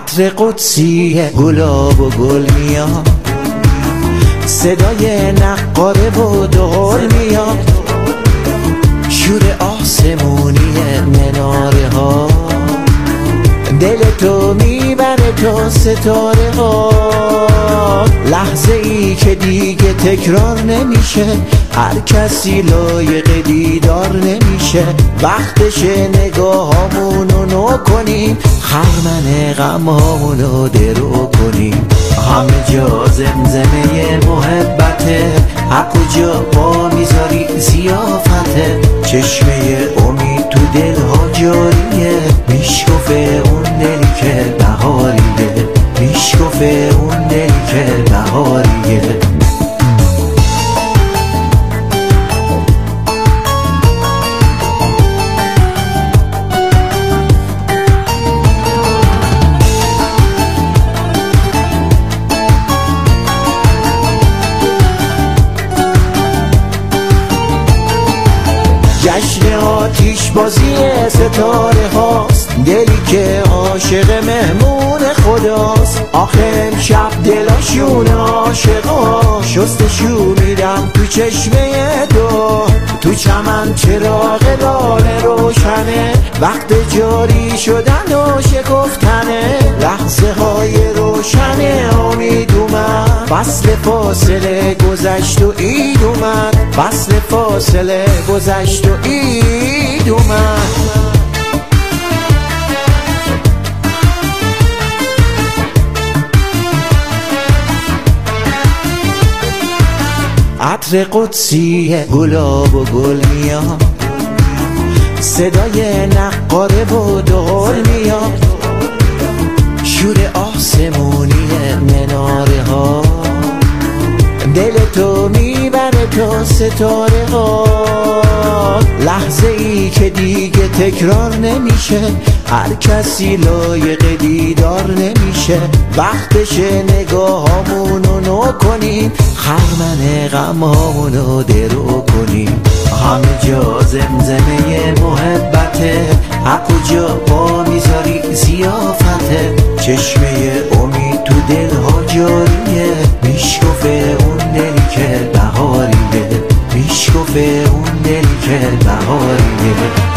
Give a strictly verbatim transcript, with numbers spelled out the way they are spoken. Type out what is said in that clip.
عطر قدسی گلاب و گل میاد، صدای نقاره و دهل میاد، شور آسمونی مناره ها دل تو میبره تا ستاره ها. لحظه ای که دیگه تکرار نمیشه، هر کسی لایق دیدار نمیشه. وقتشه نگاهامونو نو کنیم، خرمن غمهامونو درو کنیم. همه جا زمزمه محبته، هر کجا پا میذاری زیافته. چشمه امید تو دلها جاریه، میشکفه اون دلی که بهاریه، میشکفه اون دلی که بهاریه. جشن آتیش بازی ستاره هاست، دلی که عاشق مهمون خداست. آخه امشب دلاشون عاشقا، شستشون میدم تو چشمه دو. تو چمن چراغ لاله روشنه، وقت جاری شدن و شکفتنه. لحظه های روشن امید اومد، فصل فاصله گذشت و عید اومد. فصل فاصله گذشت و عید اومد. عطر قدسی گلاب و گل میاد، صدای نقاره و دهل میاد، شور آسمونی مناره ها دل تو میبره تا ستاره ها. لحظه ای که دیگه تکرار نمیشه، هر کسی لایق دیدار نمیشه. وقتشه نگاهامونو نو کنیم، خرمن غمهامونو درو کنیم. همه جا زمزمه محبته، هر کجا پا میذاری زیافته. چشمه امید تو دلها جاریه، میشکفه اون دلی که بهاریه، میشکفه اون دلی که بهاریه.